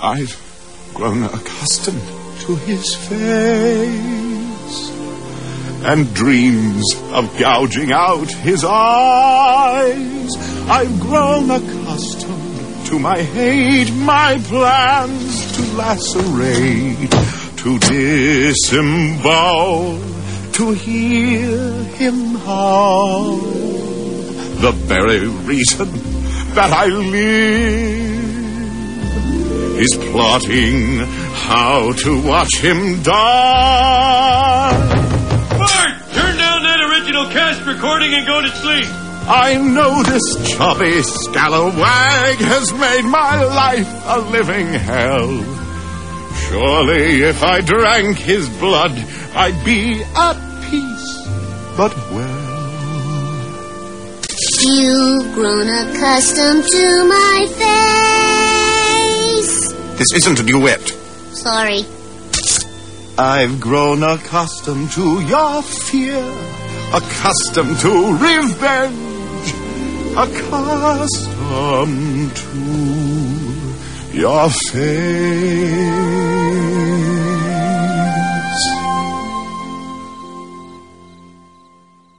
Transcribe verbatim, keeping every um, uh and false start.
I've grown accustomed to his face, and dreams of gouging out his eyes. I've grown accustomed to my hate, my plans to lacerate, to disembowel, to hear him howl. The very reason that I live is plotting how to watch him die. Bart, turn down that original cast recording and go to sleep. I know this chubby scalawag has made my life a living hell. Surely if I drank his blood, I'd be at peace, but well. You've grown accustomed to my face. This isn't a duet. Sorry. I've grown accustomed to your fear, accustomed to revenge, accustomed to your face.